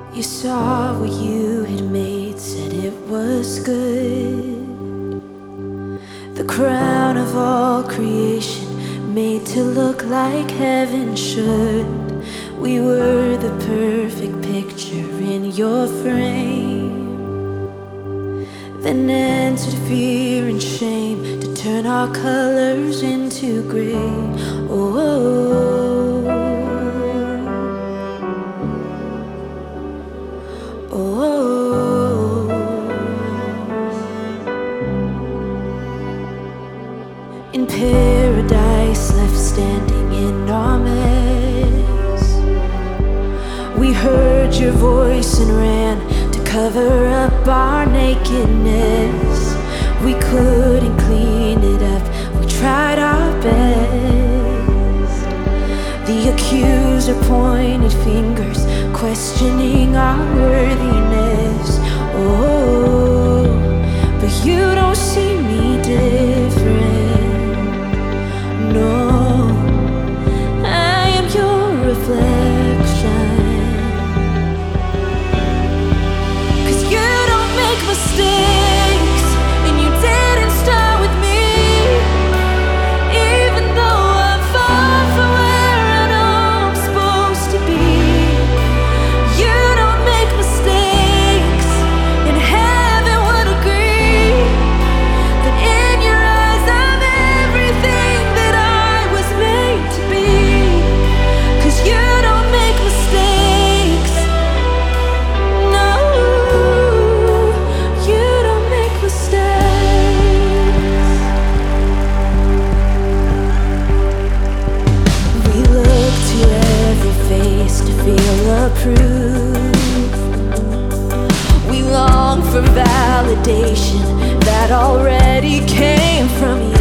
You saw what you had made, said it was good. The crown of all creation, made to look like heaven should. We were the perfect picture in your frame. Then entered fear and shame to turn our colors into gray. Oh, oh, in paradise, left standing in our mess, we heard your voice and ran to cover up our nakedness. We couldn't clean it up, we tried our best. The accuser pointed fingers, questioning our worthiness. Oh, but you don't see me different. No, I am your reflection. 'Cause you don't make mistakes, and you didn't start with me. Even though I'm far from where I know I'm supposed to be, you don't make mistakes, and heaven would agree that in your eyes I'm everything that I was made to be. 'Cause you don't make mistakes. No, you don't make mistakes. We look to every face to feel approved. We long for validation that already came from you.